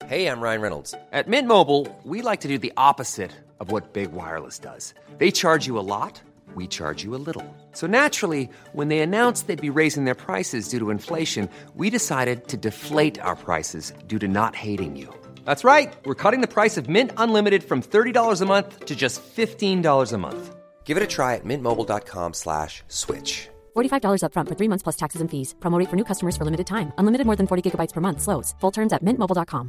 Hey, I'm Ryan Reynolds. At Mint Mobile, we like to do the opposite of what Big Wireless does. They charge you a lot, we charge you a little. So naturally, when they announced they'd be raising their prices due to inflation, we decided to deflate our prices due to not hating you. That's right. We're cutting the price of Mint Unlimited from $30 a month to just $15 a month. Give it a try at mintmobile.com/switch. $45 up front for 3 months plus taxes and fees. Promo rate for new customers for limited time. Unlimited more than 40 gigabytes per month. Slows full terms at mintmobile.com.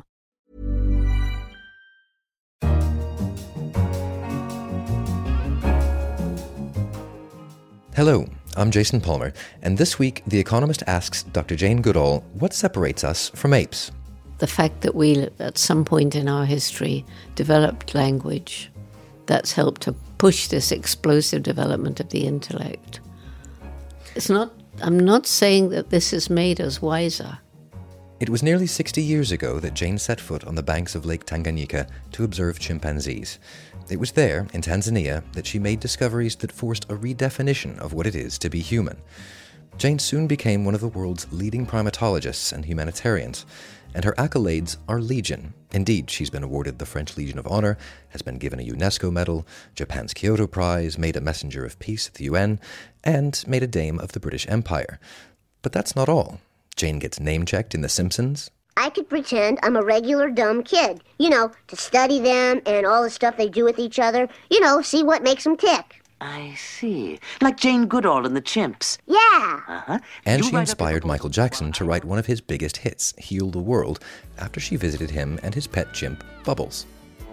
Hello, I'm Jason Palmer, and this week The Economist asks Dr. Jane Goodall what separates us from apes. The fact that we, at some point in our history, developed language that's helped to push this explosive development of the intellect. I'm not saying that this has made us wiser. It was nearly 60 years ago that Jane set foot on the banks of Lake Tanganyika to observe chimpanzees. It was there, in Tanzania, that she made discoveries that forced a redefinition of what it is to be human. Jane soon became one of the world's leading primatologists and humanitarians, and her accolades are legion. Indeed, she's been awarded the French Legion of Honor, has been given a UNESCO medal, Japan's Kyoto Prize, made a Messenger of Peace at the UN, and made a Dame of the British Empire. But that's not all. Jane gets name-checked in The Simpsons. I could pretend I'm a regular dumb kid, to study them and all the stuff they do with each other, see what makes them tick. I see. Like Jane Goodall and the Chimps. Yeah. Uh-huh. And she inspired Michael Jackson to write one of his biggest hits, Heal the World, after she visited him and his pet chimp, Bubbles.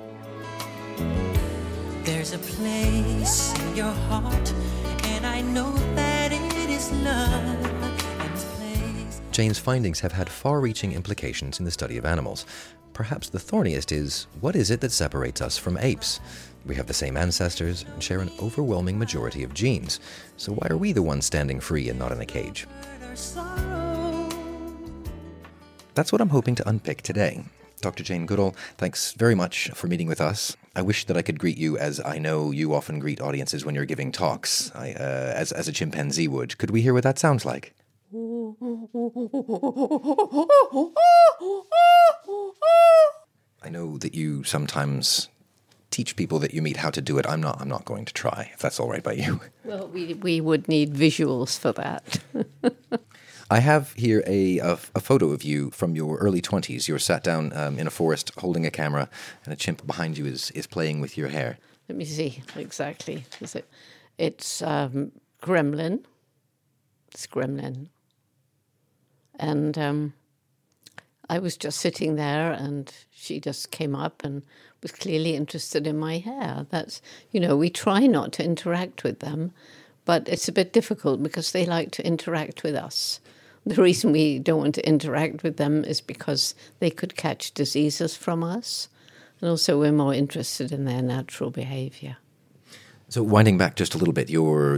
There's a place in your heart, and I know that it is love. And this place... Jane's findings have had far-reaching implications in the study of animals. Perhaps the thorniest is, what is it that separates us from apes? We have the same ancestors and share an overwhelming majority of genes. So why are we the ones standing free and not in a cage? That's what I'm hoping to unpick today. Dr. Jane Goodall, thanks very much for meeting with us. I wish that I could greet you as I know you often greet audiences when you're giving talks, as a chimpanzee would. Could we hear what that sounds like? I know that you sometimes teach people that you meet how to do it. I'm not going to try, if that's all right by you. Well, we would need visuals for that. I have here a photo of you from your early 20s. You're sat down in a forest holding a camera, and a chimp behind you is playing with your hair. Let me see exactly. It's Gremlin. It's Gremlin. And I was just sitting there, and she just came up and was clearly interested in my hair. That's, we try not to interact with them, but it's a bit difficult because they like to interact with us. The reason we don't want to interact with them is because they could catch diseases from us, and also we're more interested in their natural behavior. So winding back just a little bit, you're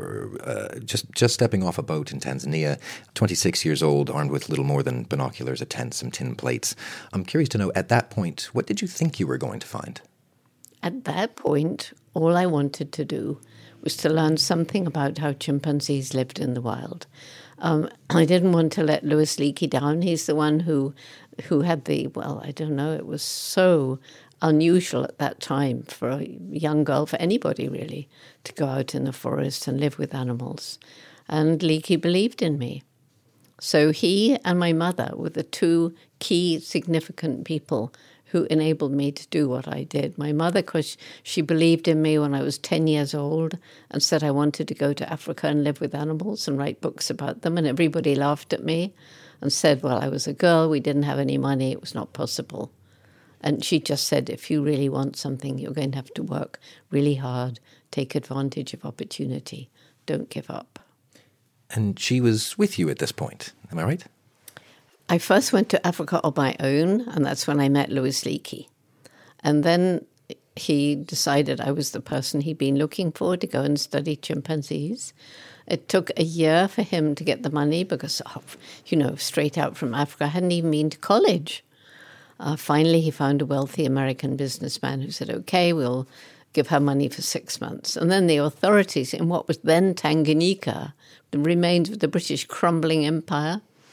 just stepping off a boat in Tanzania, 26 years old, armed with little more than binoculars, a tent, some tin plates. I'm curious to know, at that point, what did you think you were going to find? At that point, all I wanted to do was to learn something about how chimpanzees lived in the wild. I didn't want to let Louis Leakey down. He's the one who had it was so unusual at that time for a young girl, for anybody really, to go out in the forest and live with animals. And Leakey believed in me. So he and my mother were the two key significant people who enabled me to do what I did. My mother, because she believed in me when I was 10 years old and said I wanted to go to Africa and live with animals and write books about them, and everybody laughed at me and said, well, I was a girl, we didn't have any money, it was not possible. And she just said, if you really want something, you're going to have to work really hard, take advantage of opportunity, don't give up. And she was with you at this point, am I right? I first went to Africa on my own, and that's when I met Louis Leakey. And then he decided I was the person he'd been looking for to go and study chimpanzees. It took a year for him to get the money because, straight out from Africa, I hadn't even been to college. Finally, he found a wealthy American businessman who said, okay, we'll give her money for 6 months. And then the authorities in what was then Tanganyika, the remains of the British crumbling empire,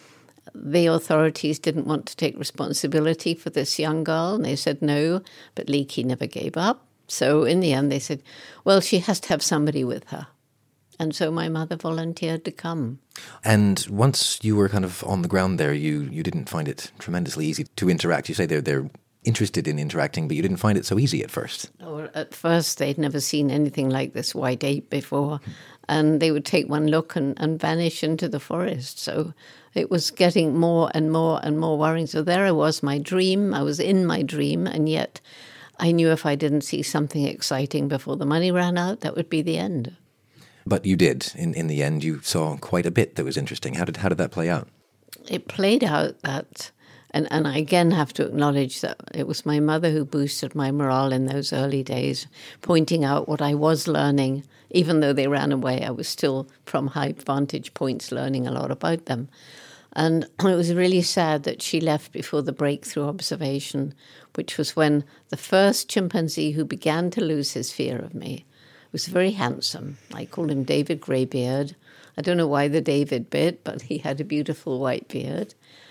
the authorities didn't want to take responsibility for this young girl, and they said no, but Leakey never gave up. So in the end, they said, well, she has to have somebody with her. And so my mother volunteered to come. And once you were kind of on the ground there, you didn't find it tremendously easy to interact. You say they're interested in interacting, but you didn't find it so easy at first. Or at first, they'd never seen anything like this white ape before. And they would take one look and vanish into the forest. So it was getting more and more and more worrying. So there I was, my dream. I was in my dream, and yet I knew if I didn't see something exciting before the money ran out, that would be the end. But you did. In the end, you saw quite a bit that was interesting. How did that play out? It played out that, and I again have to acknowledge that it was my mother who boosted my morale in those early days, pointing out what I was learning. Even though they ran away, I was still, from high vantage points, learning a lot about them. And it was really sad that she left before the breakthrough observation, which was when the first chimpanzee who began to lose his fear of me was very handsome. I called him David Greybeard. I don't know why the David bit, but he had a beautiful white beard.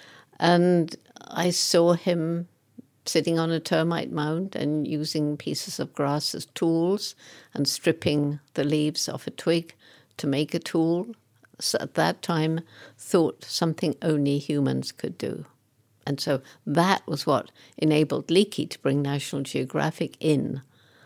And I saw him sitting on a termite mound and using pieces of grass as tools and stripping the leaves off a twig to make a tool. So at that time, thought something only humans could do. And so that was what enabled Leakey to bring National Geographic in.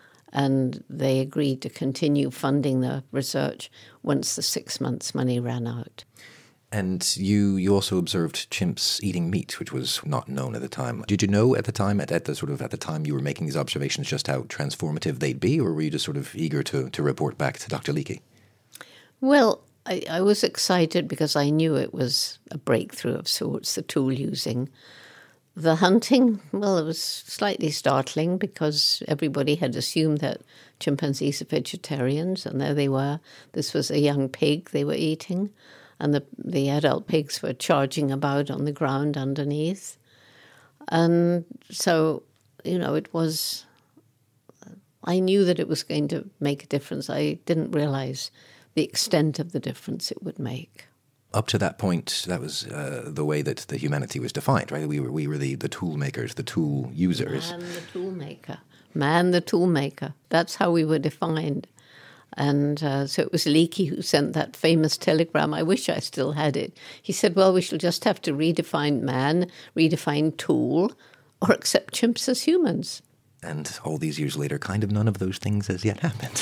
And they agreed to continue funding the research once the 6 months' money ran out. And you also observed chimps eating meat, which was not known at the time. Did you know at the time, at the time you were making these observations, just how transformative they'd be, or were you just sort of eager to report back to Dr. Leakey? Well, I was excited because I knew it was a breakthrough of sorts, the tool using. The hunting, well, it was slightly startling because everybody had assumed that chimpanzees are vegetarians, and there they were. This was a young pig they were eating, and the adult pigs were charging about on the ground underneath. And so, it was, I knew that it was going to make a difference. I didn't realize the extent of the difference it would make. Up to that point, that was the way that the humanity was defined, right? We were the tool makers, the tool users. Man the tool maker. Man the tool maker. That's how we were defined. And so it was Leakey who sent that famous telegram. I wish I still had it. He said, well, we shall just have to redefine man, redefine tool, or accept chimps as humans. And all these years later, kind of none of those things has yet happened.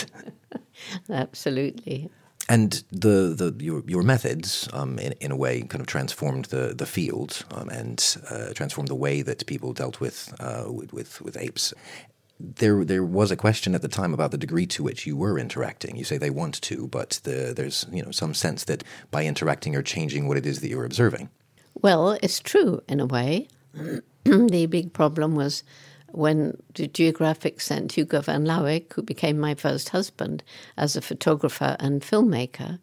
Absolutely. And your methods, in a way, kind of transformed the field and transformed the way that people dealt with apes. There was a question at the time about the degree to which you were interacting. You say they want to, but there's some sense that by interacting you're changing what it is that you're observing. Well, it's true in a way. The big problem was when the Geographic sent Hugo van Lauwijk, who became my first husband, as a photographer and filmmaker.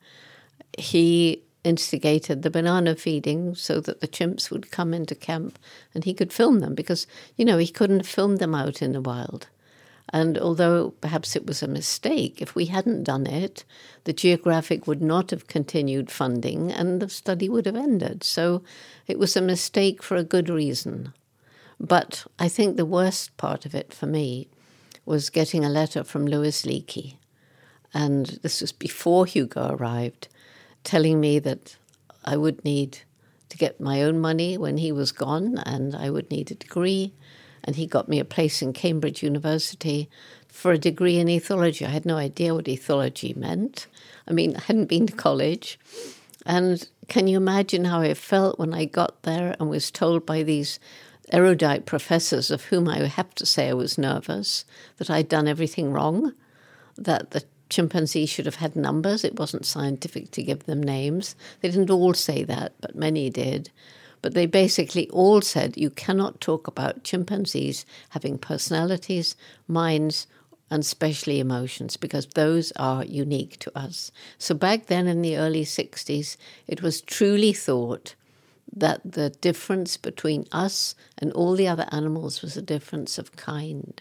He instigated the banana feeding so that the chimps would come into camp and he could film them because, he couldn't have filmed them out in the wild. And although perhaps it was a mistake, if we hadn't done it, the Geographic would not have continued funding and the study would have ended. So it was a mistake for a good reason. But I think the worst part of it for me was getting a letter from Louis Leakey. And this was before Hugo arrived, telling me that I would need to get my own money when he was gone and I would need a degree. And he got me a place in Cambridge University for a degree in ethology. I had no idea what ethology meant. I hadn't been to college. And can you imagine how I felt when I got there and was told by these erudite professors, of whom I have to say I was nervous, that I'd done everything wrong, that the chimpanzee should have had numbers. It wasn't scientific to give them names. They didn't all say that, but many did. But they basically all said you cannot talk about chimpanzees having personalities, minds, and especially emotions, because those are unique to us. So back then in the early 60s, it was truly thought that the difference between us and all the other animals was a difference of kind.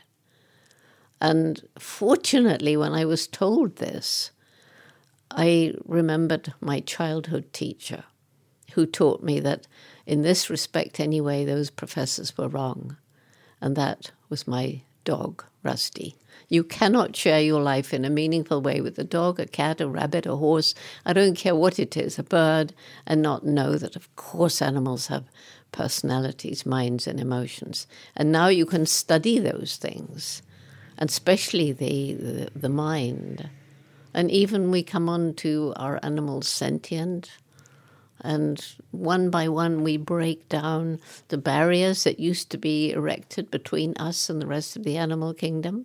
And fortunately, when I was told this, I remembered my childhood teacher, who taught me that, in this respect anyway, those professors were wrong. And that was my dog, Rusty. You cannot share your life in a meaningful way with a dog, a cat, a rabbit, a horse, I don't care what it is, a bird, and not know that, of course, animals have personalities, minds, and emotions. And now you can study those things, and especially the mind. And even we come on to are animals sentient? And one by one we break down the barriers that used to be erected between us and the rest of the animal kingdom.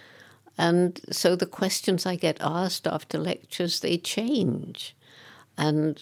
And so the questions I get asked after lectures, they change. And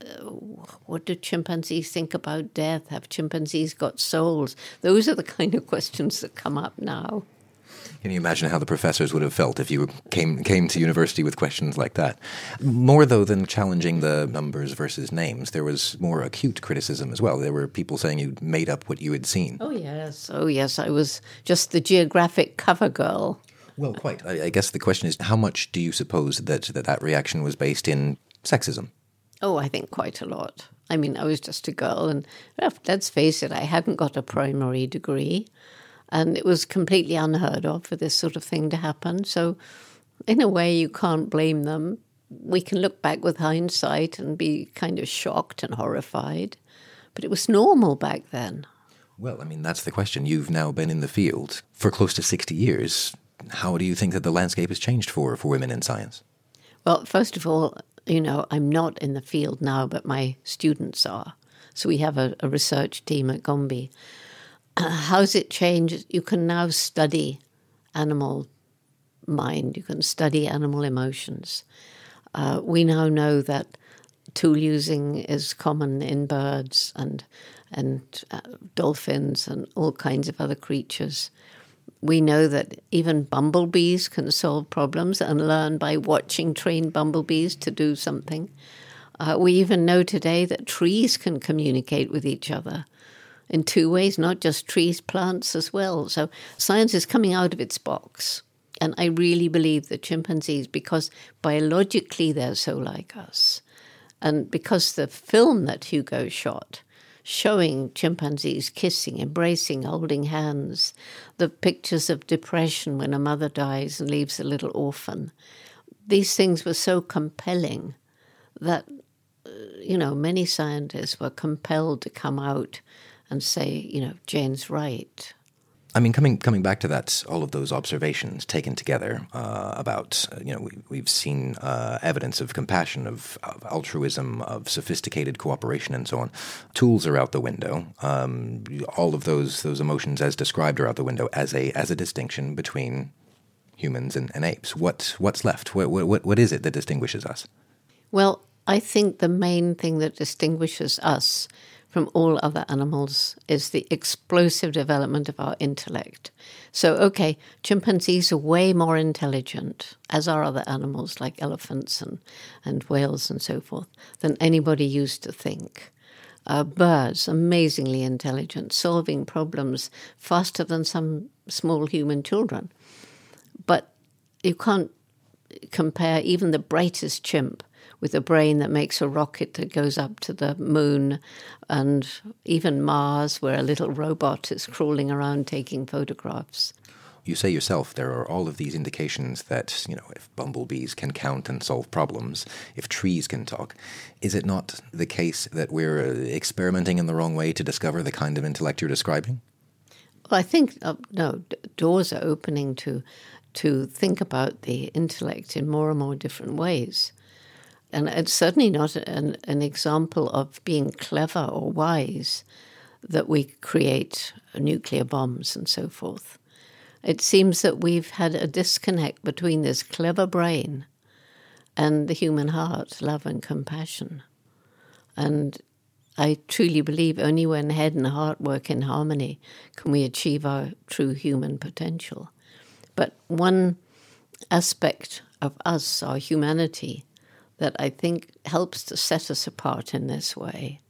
what do chimpanzees think about death? Have chimpanzees got souls? Those are the kind of questions that come up now. Can you imagine how the professors would have felt if you came to university with questions like that? More, though, than challenging the numbers versus names, there was more acute criticism as well. There were people saying you made up what you had seen. Oh, yes. I was just the geographic cover girl. Well, quite. I guess the question is, how much do you suppose that reaction was based in sexism? Oh, I think quite a lot. I mean, I was just a girl, and let's face it, I hadn't got a primary degree. And it was completely unheard of for this sort of thing to happen. So in a way, you can't blame them. We can look back with hindsight and be kind of shocked and horrified. But it was normal back then. Well, I mean, that's the question. You've now been in the field for close to 60 years. How do you think that the landscape has changed for women in science? Well, first of all, I'm not in the field now, but my students are. So we have a research team at Gombe. How's it changed? You can now study animal mind. You can study animal emotions. We now know that tool using is common in birds and dolphins and all kinds of other creatures. We know that even bumblebees can solve problems and learn by watching trained bumblebees to do something. We even know today that trees can communicate with each other in two ways, not just trees, plants as well. So science is coming out of its box. And I really believe that chimpanzees, because biologically they're so like us, and because the film that Hugo shot, showing chimpanzees kissing, embracing, holding hands, the pictures of depression when a mother dies and leaves a little orphan, these things were so compelling that, many scientists were compelled to come out and say, Jane's right. I mean, coming back to that, all of those observations taken together about, we've seen evidence of compassion, of altruism, of sophisticated cooperation, and so on. Tools are out the window. All of those emotions, as described, are out the window as a distinction between humans and apes. What's left? What is it that distinguishes us? Well, I think the main thing that distinguishes us from all other animals is the explosive development of our intellect. So, chimpanzees are way more intelligent, as are other animals like elephants and whales and so forth, than anybody used to think. Birds, amazingly intelligent, solving problems faster than some small human children. But you can't compare even the brightest chimp with a brain that makes a rocket that goes up to the moon and even Mars, where a little robot is crawling around taking photographs. You say yourself there are all of these indications that, if bumblebees can count and solve problems, if trees can talk, is it not the case that we're experimenting in the wrong way to discover the kind of intellect you're describing? Well, I think, doors are opening to think about the intellect in more and more different ways. And it's certainly not an example of being clever or wise that we create nuclear bombs and so forth. It seems that we've had a disconnect between this clever brain and the human heart, love and compassion. And I truly believe only when head and heart work in harmony can we achieve our true human potential. But one aspect of us, our humanity, that I think helps to set us apart in this way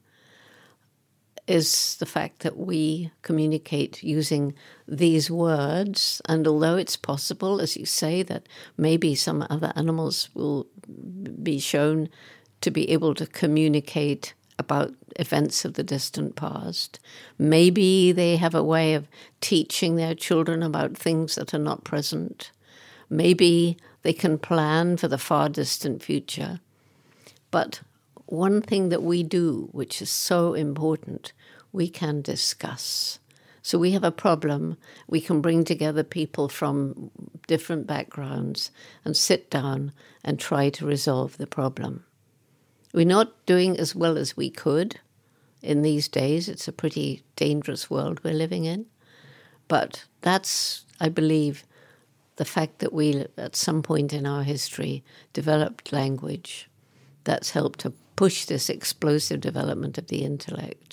is the fact that we communicate using these words. And although it's possible, as you say, that maybe some other animals will be shown to be able to communicate about events of the distant past. Maybe they have a way of teaching their children about things that are not present. Maybe they can plan for the far distant future. But one thing that we do, which is so important, we can discuss. So we have a problem, we can bring together people from different backgrounds and sit down and try to resolve the problem. We're not doing as well as we could in these days. It's a pretty dangerous world we're living in. But that's, I believe, the fact that we, at some point in our history, developed language that's helped to push this explosive development of the intellect.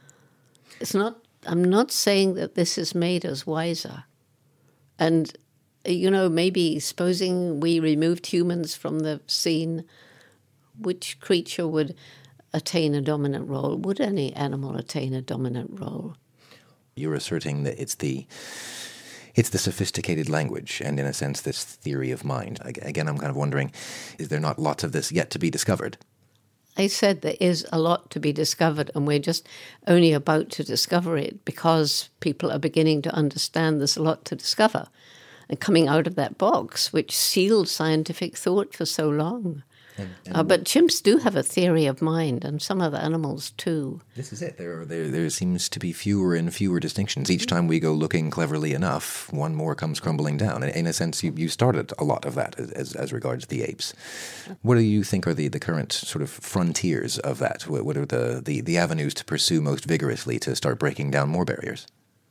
I'm not saying that this has made us wiser. And, maybe supposing we removed humans from the scene, which creature would attain a dominant role? Would any animal attain a dominant role? You're asserting that it's the sophisticated language and, in a sense, this theory of mind. Again, I'm kind of wondering, is there not lots of this yet to be discovered? I said there is a lot to be discovered, and we're just only about to discover it because people are beginning to understand there's a lot to discover. And coming out of that box, which sealed scientific thought for so long. But chimps do have a theory of mind, and some other animals too. This is it. There seems to be fewer and fewer distinctions. Each time we go looking cleverly enough, one more comes crumbling down. And in a sense, you started a lot of that as regards the apes. What do you think are the current sort of frontiers of that? What are the avenues to pursue most vigorously to start breaking down more barriers?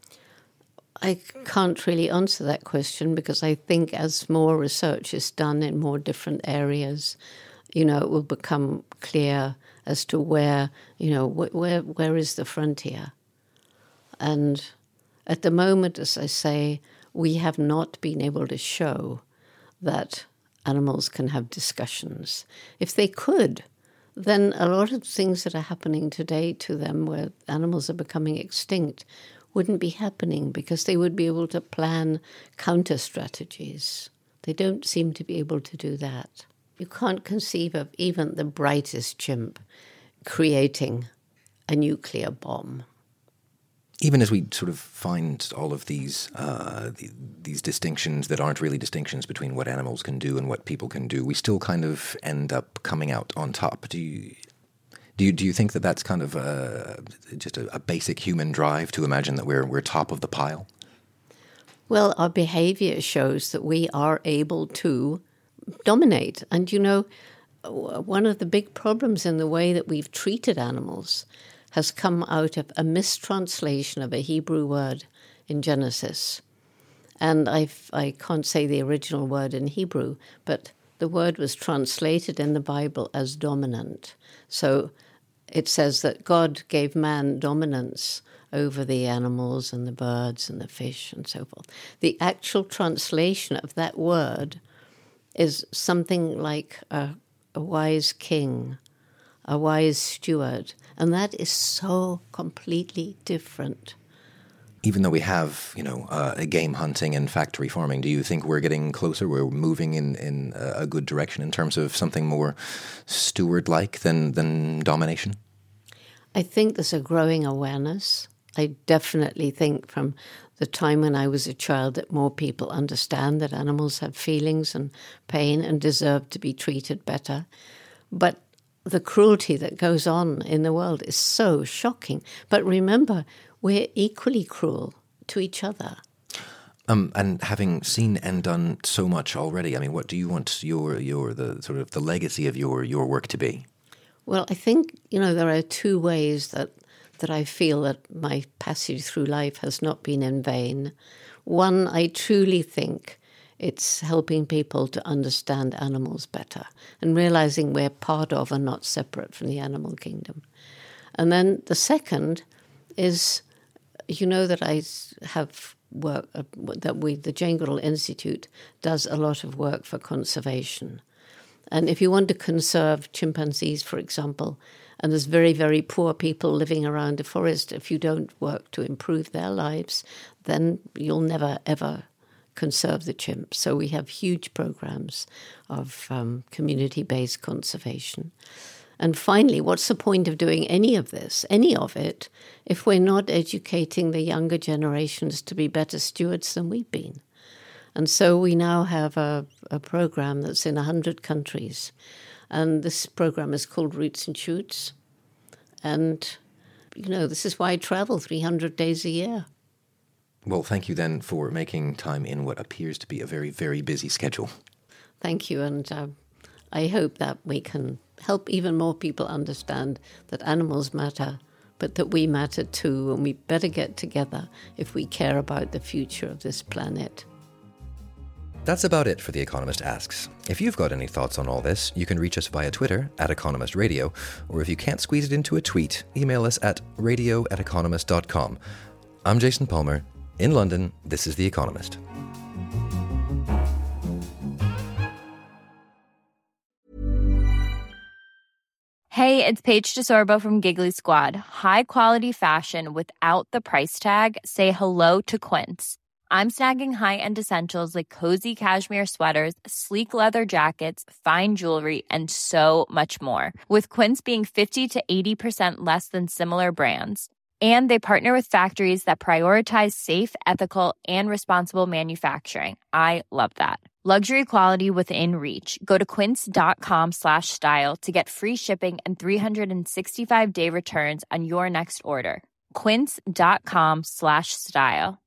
I can't really answer that question because I think as more research is done in more different areas, it will become clear as to where is the frontier. And at the moment, as I say, we have not been able to show that animals can have discussions. If they could, then a lot of things that are happening today to them where animals are becoming extinct wouldn't be happening because they would be able to plan counter strategies. They don't seem to be able to do that. You can't conceive of even the brightest chimp creating a nuclear bomb. Even as we sort of find all of these distinctions that aren't really distinctions between what animals can do and what people can do, we still kind of end up coming out on top. Do you think that that's kind of just a basic human drive to imagine that we're top of the pile? Well, our behavior shows that we are able to dominate. And, one of the big problems in the way that we've treated animals has come out of a mistranslation of a Hebrew word in Genesis. And I can't say the original word in Hebrew, but the word was translated in the Bible as dominant. So it says that God gave man dominance over the animals and the birds and the fish and so forth. The actual translation of that word is something like a wise king, a wise steward, and that is so completely different. Even though we have, game hunting and factory farming, do you think we're getting closer? We're moving in a good direction in terms of something more steward-like than domination? I think there's a growing awareness. I definitely think from the time when I was a child that more people understand that animals have feelings and pain and deserve to be treated better. But the cruelty that goes on in the world is so shocking. But remember, we're equally cruel to each other. And having seen and done so much already, I mean, what do you want the sort of the legacy of your work to be? Well, I think, there are two ways that I feel that my passage through life has not been in vain. One, I truly think it's helping people to understand animals better and realizing we're part of and not separate from the animal kingdom. And then the second is, that I have work, the Jane Goodall Institute does a lot of work for conservation. And if you want to conserve chimpanzees, for example, and there's very, very poor people living around the forest, if you don't work to improve their lives, then you'll never, ever conserve the chimps. So we have huge programs of community-based conservation. And finally, what's the point of doing any of it, if we're not educating the younger generations to be better stewards than we've been? And so we now have a program that's in 100 countries. And this program is called Roots and Shoots. And, this is why I travel 300 days a year. Well, thank you then for making time in what appears to be a very, very busy schedule. Thank you. And I hope that we can help even more people understand that animals matter, but that we matter too, and we better get together if we care about the future of this planet. That's about it for The Economist Asks. If you've got any thoughts on all this, you can reach us via Twitter @EconomistRadio, or if you can't squeeze it into a tweet, email us at radio@economist.com. I'm Jason Palmer. In London, this is The Economist. Hey, it's Paige DeSorbo from Giggly Squad. High quality fashion without the price tag. Say hello to Quince. I'm snagging high-end essentials like cozy cashmere sweaters, sleek leather jackets, fine jewelry, and so much more. With Quince being 50 to 80% less than similar brands. And they partner with factories that prioritize safe, ethical, and responsible manufacturing. I love that. Luxury quality within reach. Go to quince.com/style to get free shipping and 365-day returns on your next order. Quince.com/style.